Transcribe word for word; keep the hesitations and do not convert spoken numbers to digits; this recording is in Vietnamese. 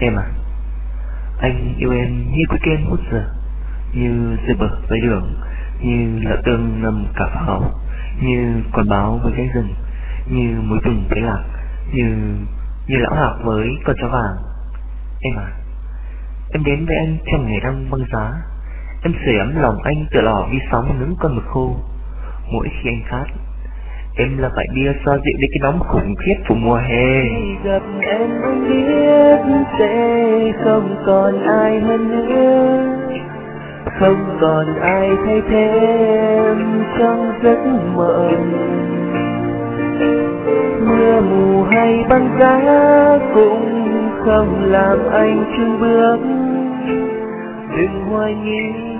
Em à, anh yêu em như cuối kem hút giờ, như dừa bờ với đường, như lợn tương ngâm cả pháo, như con báo với cái rừng, như mối tùng với lạc, như như lão hạc với con chó vàng. Em à, em đến với anh trong ngày đang băng giá, em sưởi ấm lòng anh tựa lò vi sóng nướng con mực khô. Mỗi khi anh khát, em là vại bia xoa dịu đi cái nóng khủng khiếp của mùa hè. Khi gặp em anh biết sẽ không còn ai hơn nữa, không còn ai thay thế em trong giấc mộng. Mưa mù hay băng giá cũng không làm anh chùn bước, đừng hoài nghi